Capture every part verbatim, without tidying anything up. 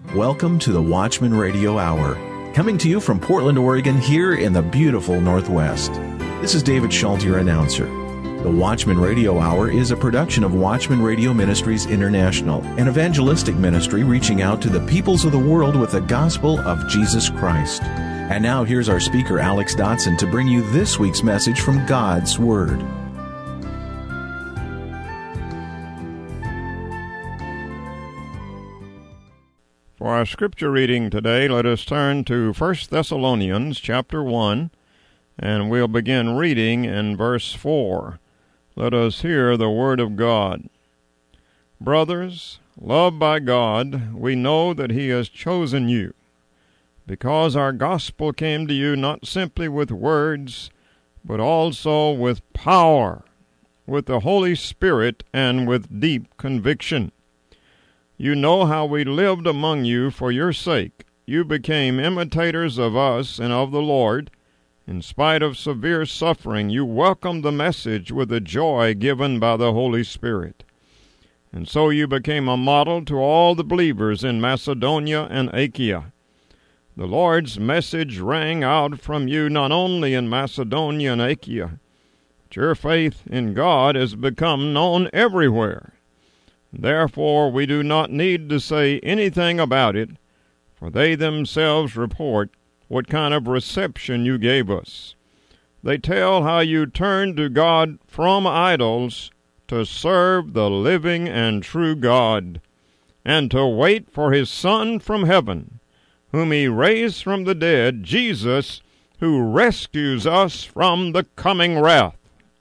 Welcome to the Watchman Radio Hour, coming to you from Portland, Oregon, here in the beautiful Northwest. This is David Schultz, your announcer. The Watchman Radio Hour is a production of Watchman Radio Ministries International, an evangelistic ministry reaching out to the peoples of the world with the gospel of Jesus Christ. And now here's our speaker, Alex Dotson, to bring you this week's message from God's Word. For our scripture reading today, let us turn to First Thessalonians chapter one, and we'll begin reading in verse four. Let us hear the word of God. Brothers, loved by God, we know that He has chosen you, because our gospel came to you not simply with words, but also with power, with the Holy Spirit, and with deep conviction. You know how we lived among you for your sake. You became imitators of us and of the Lord. In spite of severe suffering, you welcomed the message with the joy given by the Holy Spirit. And so you became a model to all the believers in Macedonia and Achaia. The Lord's message rang out from you not only in Macedonia and Achaia, but your faith in God has become known everywhere. Therefore, we do not need to say anything about it, for they themselves report what kind of reception you gave us. They tell how you turned to God from idols to serve the living and true God, and to wait for His Son from heaven, whom He raised from the dead, Jesus, who rescues us from the coming wrath.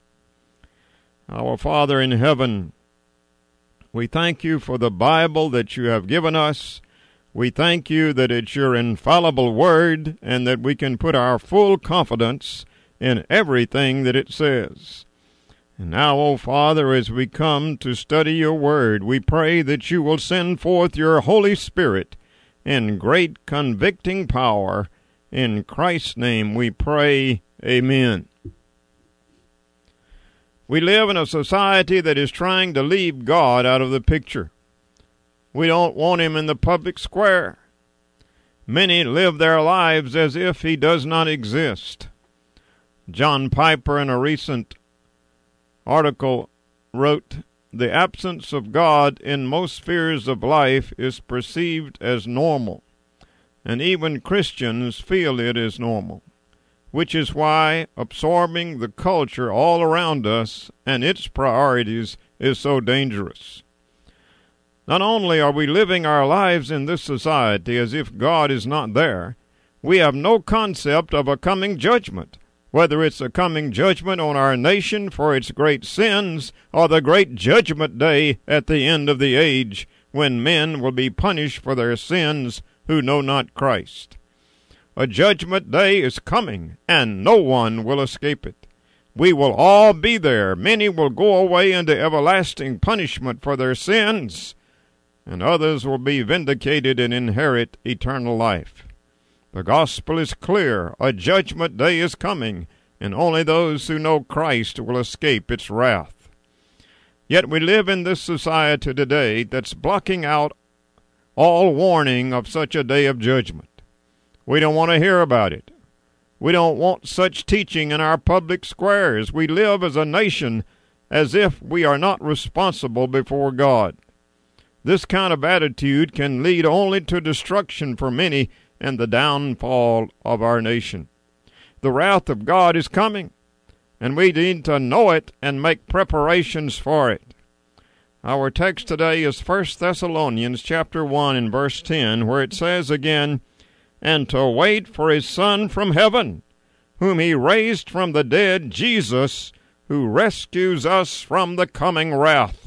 Our Father in heaven, we thank you for the Bible that you have given us. We thank you that it's your infallible word and that we can put our full confidence in everything that it says. And now, O Father, as we come to study your word, we pray that you will send forth your Holy Spirit in great convicting power. In Christ's name we pray, amen. We live in a society that is trying to leave God out of the picture. We don't want Him in the public square. Many live their lives as if He does not exist. John Piper, in a recent article, wrote, "The absence of God in most spheres of life is perceived as normal, and even Christians feel it is normal, which is why absorbing the culture all around us and its priorities is so dangerous. Not only are we living our lives in this society as if God is not there, we have no concept of a coming judgment, whether it's a coming judgment on our nation for its great sins or the great judgment day at the end of the age when men will be punished for their sins who know not Christ. A judgment day is coming, and no one will escape it. We will all be there. Many will go away into everlasting punishment for their sins, and others will be vindicated and inherit eternal life. The gospel is clear. A judgment day is coming, and only those who know Christ will escape its wrath. Yet we live in this society today that's blocking out all warning of such a day of judgment. We don't want to hear about it. We don't want such teaching in our public squares. We live as a nation as if we are not responsible before God. This kind of attitude can lead only to destruction for many and the downfall of our nation. The wrath of God is coming, and we need to know it and make preparations for it. Our text today is First Thessalonians chapter one and verse ten, where it says again, "And to wait for His Son from heaven, whom He raised from the dead, Jesus, who rescues us from the coming wrath."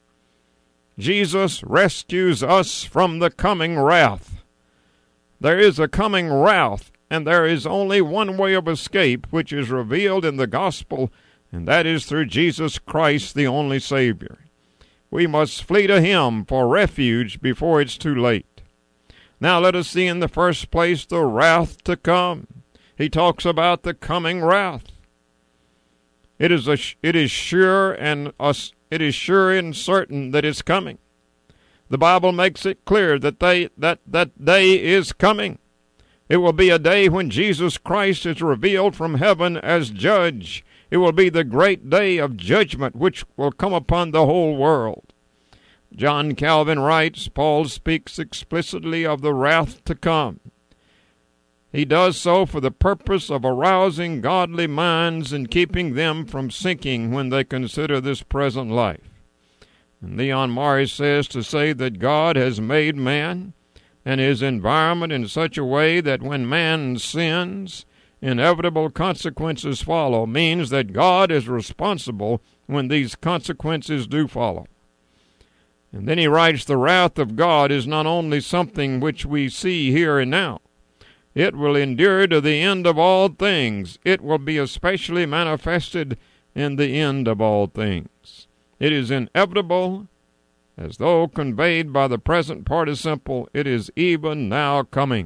Jesus rescues us from the coming wrath. There is a coming wrath, and there is only one way of escape, which is revealed in the gospel, and that is through Jesus Christ, the only Savior. We must flee to Him for refuge before it's too late. Now let us see in the first place the wrath to come. He talks about the coming wrath. It is a, it is sure and us, it is sure and certain that it's coming. The Bible makes it clear that they that that day is coming. It will be a day when Jesus Christ is revealed from heaven as judge. It will be the great day of judgment which will come upon the whole world. John Calvin writes, Paul speaks explicitly of the wrath to come. He does so for the purpose of arousing godly minds and keeping them from sinking when they consider this present life. And Leon Morris says to say that God has made man and his environment in such a way that when man sins, inevitable consequences follow, means that God is responsible when these consequences do follow. And then he writes, the wrath of God is not only something which we see here and now. It will endure to the end of all things. It will be especially manifested in the end of all things. It is inevitable, as though conveyed by the present participle, it is even now coming.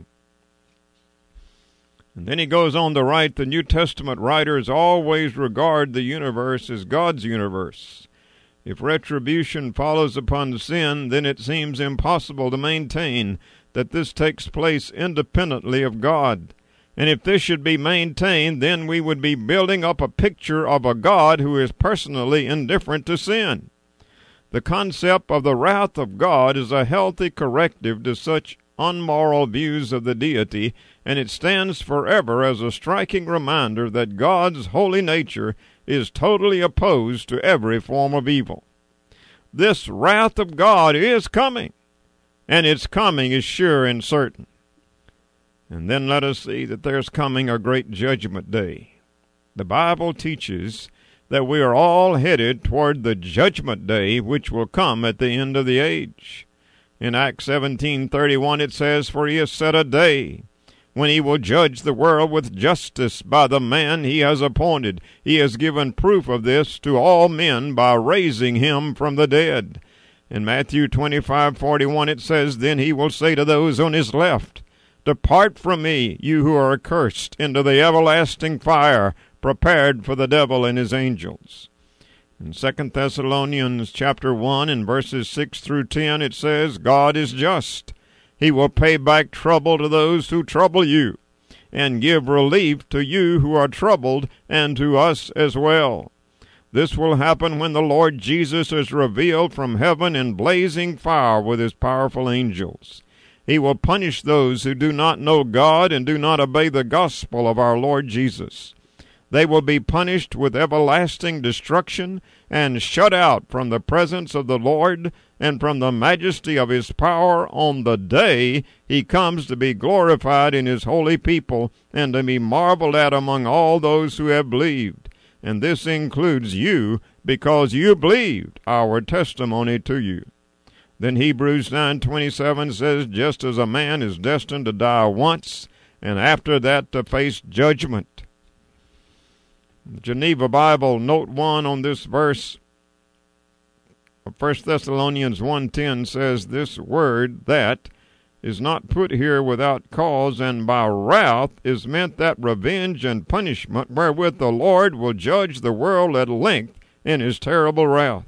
And then he goes on to write, the New Testament writers always regard the universe as God's universe. If retribution follows upon sin, then it seems impossible to maintain that this takes place independently of God. And if this should be maintained, then we would be building up a picture of a God who is personally indifferent to sin. The concept of the wrath of God is a healthy corrective to such unmoral views of the deity, and it stands forever as a striking reminder that God's holy nature is totally opposed to every form of evil. This wrath of God is coming, and its coming is sure and certain. And then let us see that there's coming a great judgment day. The Bible teaches that we are all headed toward the judgment day which will come at the end of the age. In Acts seventeen thirty-one it says, for he has set a day when he will judge the world with justice by the man he has appointed. He has given proof of this to all men by raising him from the dead. In Matthew twenty-five forty-one it says, then he will say to those on his left, depart from me, you who are accursed, into the everlasting fire, prepared for the devil and his angels. In Second Thessalonians chapter one and verses six through ten it says, God is just. He will pay back trouble to those who trouble you, and give relief to you who are troubled, and to us as well. This will happen when the Lord Jesus is revealed from heaven in blazing fire with his powerful angels. He will punish those who do not know God and do not obey the gospel of our Lord Jesus. They will be punished with everlasting destruction and shut out from the presence of the Lord and from the majesty of his power on the day he comes to be glorified in his holy people and to be marveled at among all those who have believed. And this includes you, because you believed our testimony to you. Then Hebrews nine twenty-seven says, just as a man is destined to die once, and after that to face judgment. The Geneva Bible, note one on this verse of First Thessalonians one ten says, this word, that, is not put here without cause, and by wrath is meant that revenge and punishment wherewith the Lord will judge the world at length in his terrible wrath.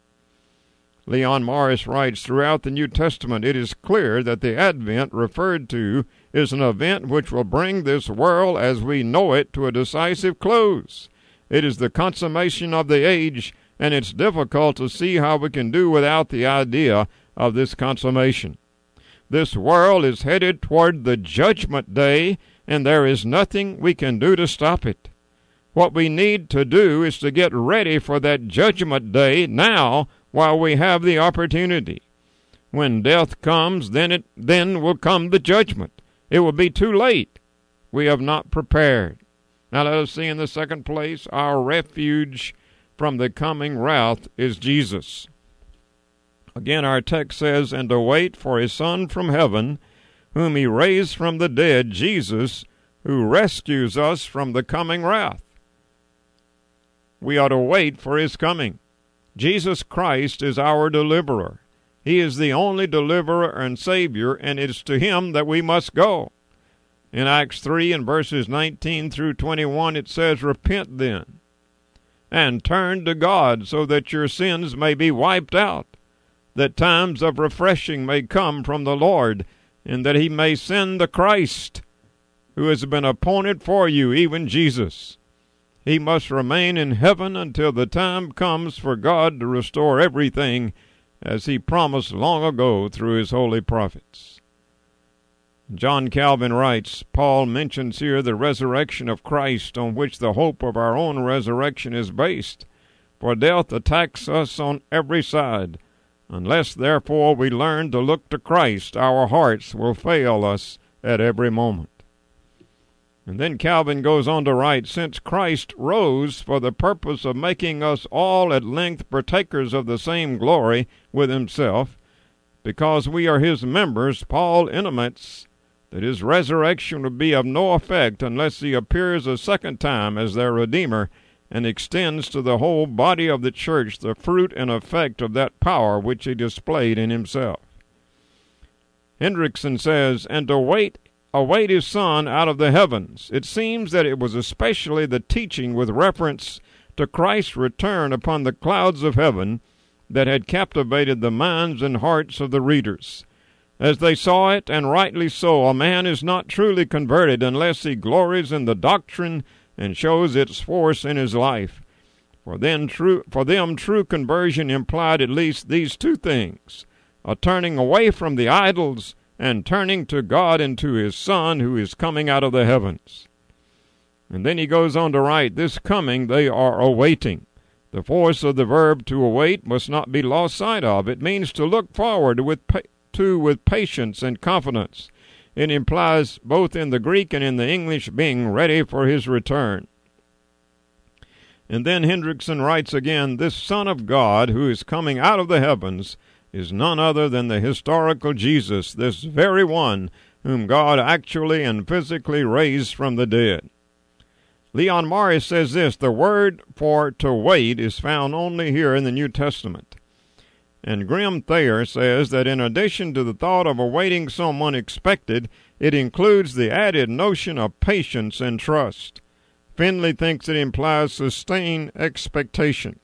Leon Morris writes, throughout the New Testament it is clear that the advent referred to is an event which will bring this world as we know it to a decisive close. It is the consummation of the age, and it's difficult to see how we can do without the idea of this consummation. This world is headed toward the judgment day, and there is nothing we can do to stop it. What we need to do is to get ready for that judgment day now while we have the opportunity. When death comes, then it then will come the judgment. It will be too late. We have not prepared. Now let us see in the second place, our refuge from the coming wrath is Jesus. Again, our text says, and to wait for his Son from heaven, whom he raised from the dead, Jesus, who rescues us from the coming wrath. We ought to wait for his coming. Jesus Christ is our deliverer. He is the only deliverer and Savior, and it is to him that we must go. In Acts three and verses nineteen through twenty-one, it says, repent then, and turn to God, so that your sins may be wiped out, that times of refreshing may come from the Lord, and that he may send the Christ, who has been appointed for you, even Jesus. He must remain in heaven until the time comes for God to restore everything, as he promised long ago through his holy prophets. John Calvin writes, Paul mentions here the resurrection of Christ, on which the hope of our own resurrection is based. For death attacks us on every side. Unless, therefore, we learn to look to Christ, our hearts will fail us at every moment. And then Calvin goes on to write, since Christ rose for the purpose of making us all at length partakers of the same glory with himself, because we are his members, Paul intimates that his resurrection would be of no effect unless he appears a second time as their Redeemer and extends to the whole body of the church the fruit and effect of that power which he displayed in himself. Hendrickson says, and to wait await his Son out of the heavens. It seems that it was especially the teaching with reference to Christ's return upon the clouds of heaven that had captivated the minds and hearts of the readers. As they saw it, and rightly so, a man is not truly converted unless he glories in the doctrine and shows its force in his life. For then, true, for them, true conversion implied at least these two things, a turning away from the idols and turning to God and to his Son who is coming out of the heavens. And then he goes on to write, this coming they are awaiting. The force of the verb to await must not be lost sight of. It means to look forward with pa- to with patience and confidence. It implies both in the Greek and in the English being ready for his return. And then Hendrickson writes again, this Son of God who is coming out of the heavens is none other than the historical Jesus, this very one whom God actually and physically raised from the dead. Leon Morris says this, the word for to wait is found only here in the New Testament. And Grim Thayer says that in addition to the thought of awaiting someone expected, it includes the added notion of patience and trust. Finley thinks it implies sustained expectation.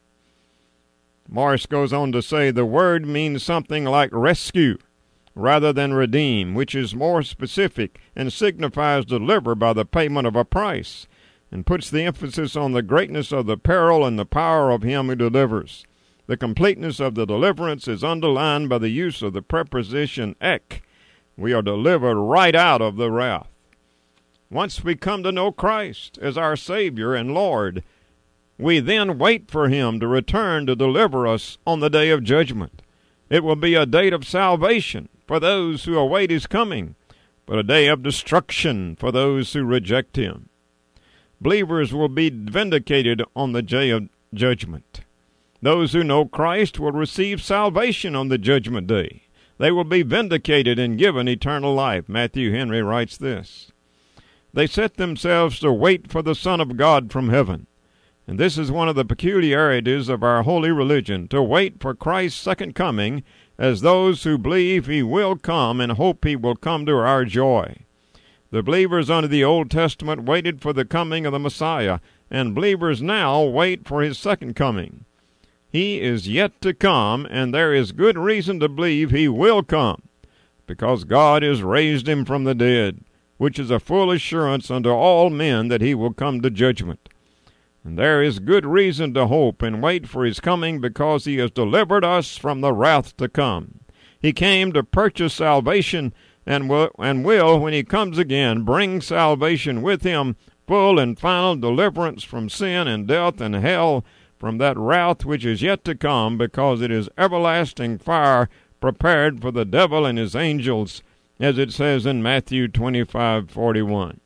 Morris goes on to say the word means something like rescue rather than redeem, which is more specific and signifies deliver by the payment of a price, and puts the emphasis on the greatness of the peril and the power of him who delivers. The completeness of the deliverance is underlined by the use of the preposition ek. We are delivered right out of the wrath. Once we come to know Christ as our Savior and Lord, we then wait for him to return to deliver us on the day of judgment. It will be a day of salvation for those who await his coming, but a day of destruction for those who reject him. Believers will be vindicated on the day of judgment. Those who know Christ will receive salvation on the judgment day. They will be vindicated and given eternal life. Matthew Henry writes this. They set themselves to wait for the Son of God from heaven. And this is one of the peculiarities of our holy religion, to wait for Christ's second coming as those who believe he will come and hope he will come to our joy. The believers under the Old Testament waited for the coming of the Messiah, and believers now wait for his second coming. He is yet to come, and there is good reason to believe he will come, because God has raised him from the dead, which is a full assurance unto all men that he will come to judgment. And there is good reason to hope and wait for his coming, because he has delivered us from the wrath to come. He came to purchase salvation, and will, and will, when he comes again, bring salvation with him, full and final deliverance from sin and death and hell, from that wrath which is yet to come, because it is everlasting fire prepared for the devil and his angels, as it says in Matthew twenty-five forty-one.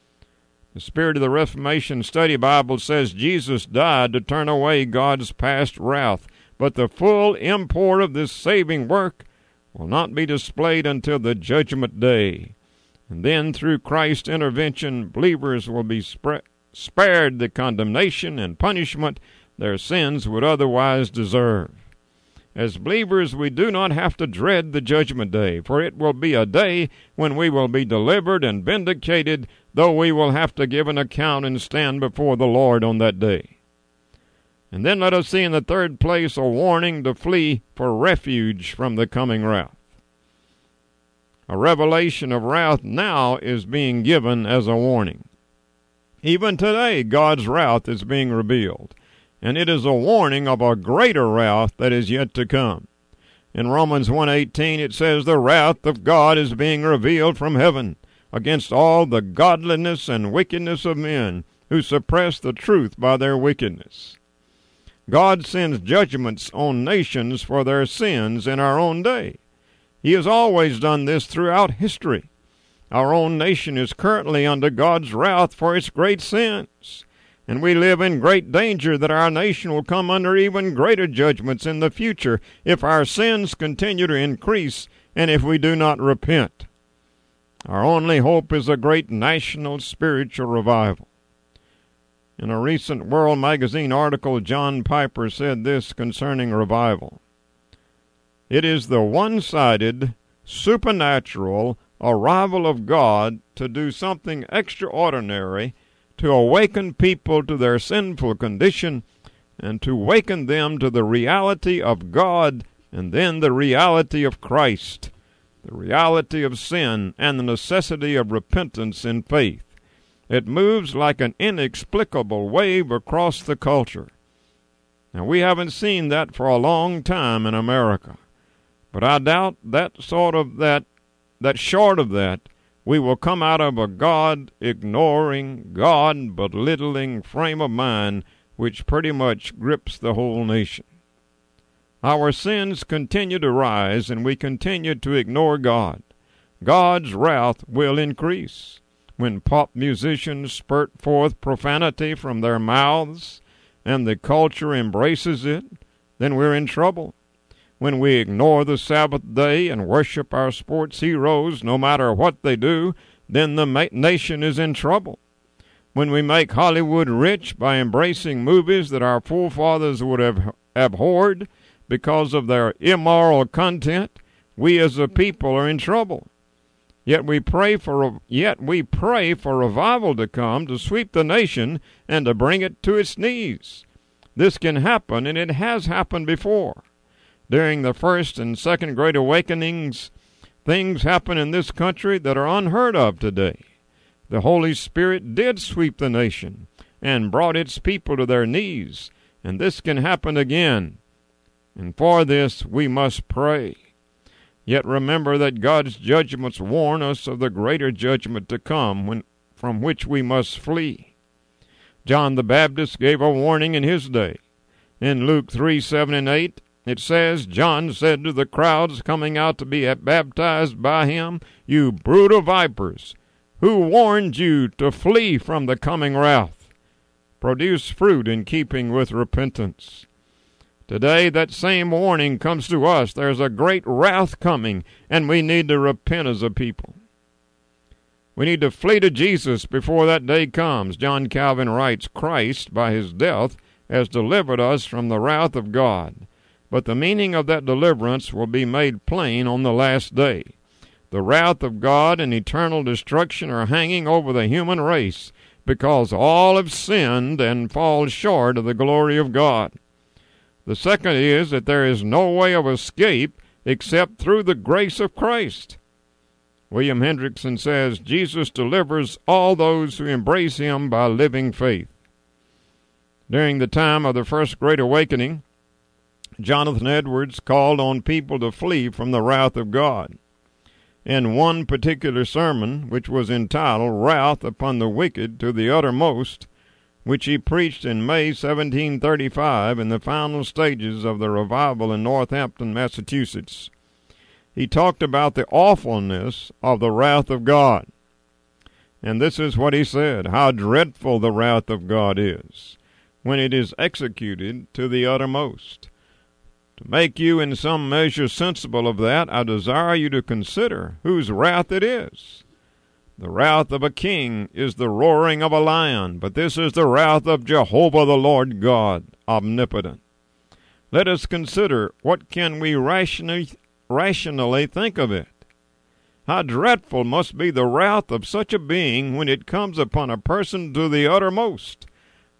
The Spirit of the Reformation Study Bible says Jesus died to turn away God's past wrath, but the full import of this saving work will not be displayed until the judgment day. And then, through Christ's intervention, believers will be sp- spared the condemnation and punishment their sins would otherwise deserve. As believers, we do not have to dread the judgment day, for it will be a day when we will be delivered and vindicated, though we will have to give an account and stand before the Lord on that day. And then let us see in the third place a warning to flee for refuge from the coming wrath. A revelation of wrath now is being given as a warning. Even today, God's wrath is being revealed, and it is a warning of a greater wrath that is yet to come. In Romans one eighteen it says, "The wrath of God is being revealed from heaven against all the godliness and wickedness of men who suppress the truth by their wickedness." God sends judgments on nations for their sins in our own day. He has always done this throughout history. Our own nation is currently under God's wrath for its great sins, and we live in great danger that our nation will come under even greater judgments in the future if our sins continue to increase and if we do not repent. Our only hope is a great national spiritual revival. In a recent World Magazine article, John Piper said this concerning revival: "It is the one-sided, supernatural arrival of God to do something extraordinary, to awaken people to their sinful condition, and to awaken them to the reality of God and then the reality of Christ, the reality of sin and the necessity of repentance in faith. It moves like an inexplicable wave across the culture." Now, we haven't seen that for a long time in America, but I doubt that sort of that that short of that, we will come out of a God-ignoring, God-belittling frame of mind which pretty much grips the whole nation. Our sins continue to rise, and we continue to ignore God. God's wrath will increase. When pop musicians spurt forth profanity from their mouths, and the culture embraces it, then we're in trouble. When we ignore the Sabbath day and worship our sports heroes no matter what they do, then the ma- nation is in trouble. When we make Hollywood rich by embracing movies that our forefathers would have abhorred because of their immoral content, we as a people are in trouble. Yet we pray for yet we pray for revival to come to sweep the nation and to bring it to its knees. This can happen, and it has happened before. During the first and second Great Awakenings, things happen in this country that are unheard of today. The Holy Spirit did sweep the nation and brought its people to their knees, and this can happen again. And for this we must pray. Yet remember that God's judgments warn us of the greater judgment to come, when, from which we must flee. John the Baptist gave a warning in his day. In Luke three, seven and eight, it says, "John said to the crowds coming out to be baptized by him, 'You brood of vipers, who warned you to flee from the coming wrath? Produce fruit in keeping with repentance.'" Today, that same warning comes to us. There's a great wrath coming, and we need to repent as a people. We need to flee to Jesus before that day comes. John Calvin writes, "Christ, by his death, has delivered us from the wrath of God. But the meaning of that deliverance will be made plain on the last day. The wrath of God and eternal destruction are hanging over the human race because all have sinned and fall short of the glory of God. The second is that there is no way of escape except through the grace of Christ. William Hendrickson says, "Jesus delivers all those who embrace him by living faith." During the time of the First Great Awakening, Jonathan Edwards called on people to flee from the wrath of God. In one particular sermon, which was entitled "Wrath upon the Wicked to the Uttermost," which he preached in May seventeen thirty-five in the final stages of the revival in Northampton, Massachusetts, he talked about the awfulness of the wrath of God. And this is what he said: "How dreadful the wrath of God is when it is executed to the uttermost. To make you in some measure sensible of that, I desire you to consider whose wrath it is. The wrath of a king is the roaring of a lion, but this is the wrath of Jehovah the Lord God, omnipotent. Let us consider what can we rationally, rationally think of it. How dreadful must be the wrath of such a being when it comes upon a person to the uttermost.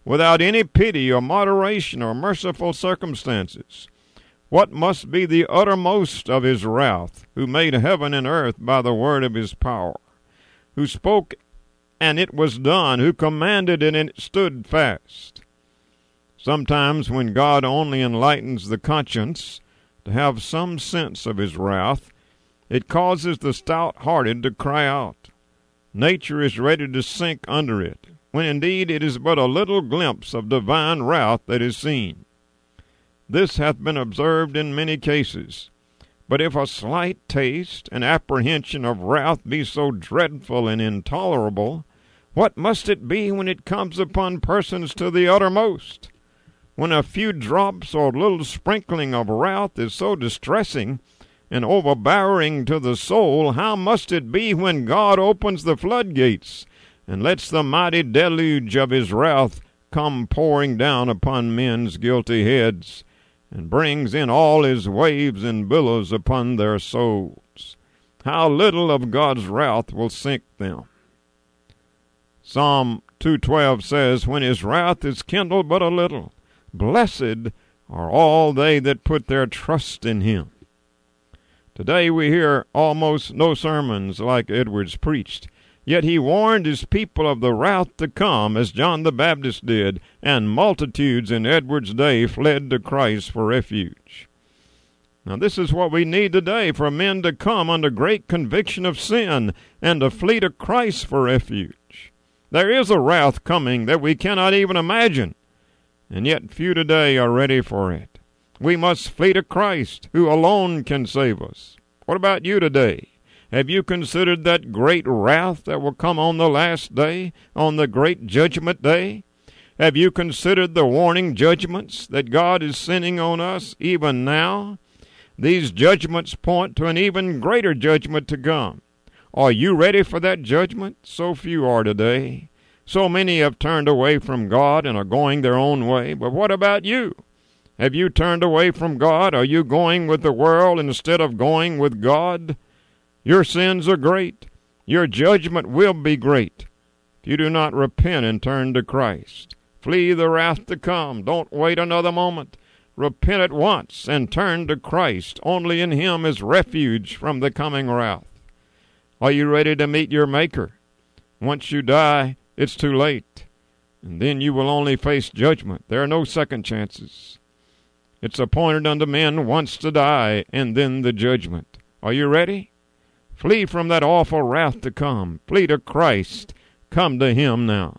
without any pity or moderation or merciful circumstances. What must be the uttermost of his wrath, who made heaven and earth by the word of his power, who spoke and it was done, who commanded and it stood fast. Sometimes when God only enlightens the conscience to have some sense of his wrath, it causes the stout-hearted to cry out. Nature is ready to sink under it, when indeed it is but a little glimpse of divine wrath that is seen. This hath been observed in many cases. But if a slight taste and apprehension of wrath be so dreadful and intolerable, what must it be when it comes upon persons to the uttermost? When a few drops or little sprinkling of wrath is so distressing and overpowering to the soul, how must it be when God opens the floodgates and lets the mighty deluge of his wrath come pouring down upon men's guilty heads, and brings in all his waves and billows upon their souls? How little of God's wrath will sink them. Psalm two twelve says, when his wrath is kindled but a little, blessed are all they that put their trust in him. Today we hear almost no sermons like Edwards preached, yet he warned his people of the wrath to come, as John the Baptist did, and multitudes in Edwards' day fled to Christ for refuge. Now this is what we need today, for men to come under great conviction of sin and to flee to Christ for refuge. There is a wrath coming that we cannot even imagine, and yet few today are ready for it. We must flee to Christ, who alone can save us. What about you today? Have you considered that great wrath that will come on the last day, on the great judgment day? Have you considered the warning judgments that God is sending on us even now? These judgments point to an even greater judgment to come. Are you ready for that judgment? So few are today. So many have turned away from God and are going their own way. But what about you? Have you turned away from God? Are you going with the world instead of going with God? Your sins are great. Your judgment will be great if you do not repent and turn to Christ. Flee the wrath to come. Don't wait another moment. Repent at once and turn to Christ. Only in him is refuge from the coming wrath. Are you ready to meet your Maker? Once you die, it's too late, and then you will only face judgment. There are no second chances. It's appointed unto men once to die, and then the judgment. Are you ready? Flee from that awful wrath to come. Flee to Christ. Come to him now.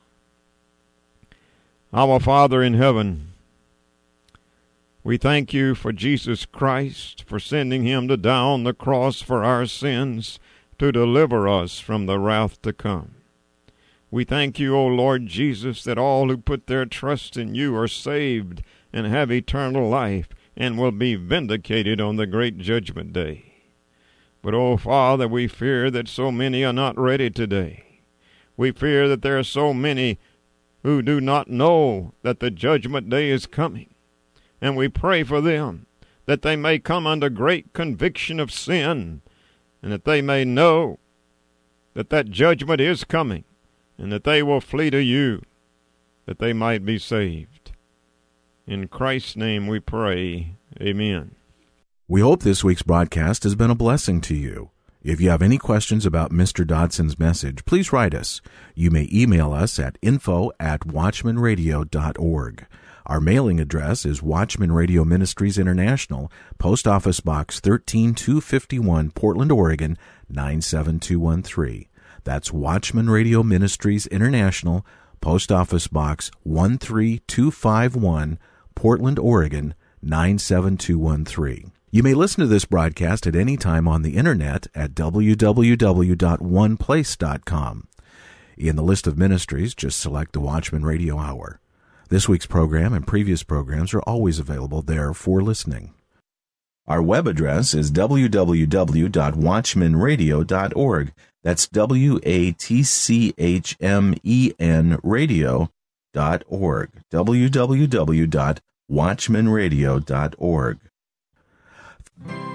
Our Father in heaven, we thank you for Jesus Christ, for sending him to die on the cross for our sins, to deliver us from the wrath to come. We thank you, O Lord Jesus, that all who put their trust in you are saved and have eternal life and will be vindicated on the great judgment day. But, O Father, we fear that so many are not ready today. We fear that there are so many who do not know that the judgment day is coming. And we pray for them, that they may come under great conviction of sin, and that they may know that that judgment is coming, and that they will flee to you, that they might be saved. In Christ's name we pray. Amen. We hope this week's broadcast has been a blessing to you. If you have any questions about Mister Dodson's message, please write us. You may email us at info at watchman radio dot org. Our mailing address is Watchman Radio Ministries International, Post Office Box thirteen two fifty-one, Portland, Oregon, nine seven two one three. That's Watchman Radio Ministries International, Post Office Box one three two five one, Portland, Oregon, nine seven two one three. You may listen to this broadcast at any time on the Internet at w w w dot one place dot com. In the list of ministries, just select the Watchman Radio Hour. This week's program and previous programs are always available there for listening. Our web address is w w w dot watchman radio dot org. That's W A T C H M E N radio dot org. w w w dot watchman radio dot org.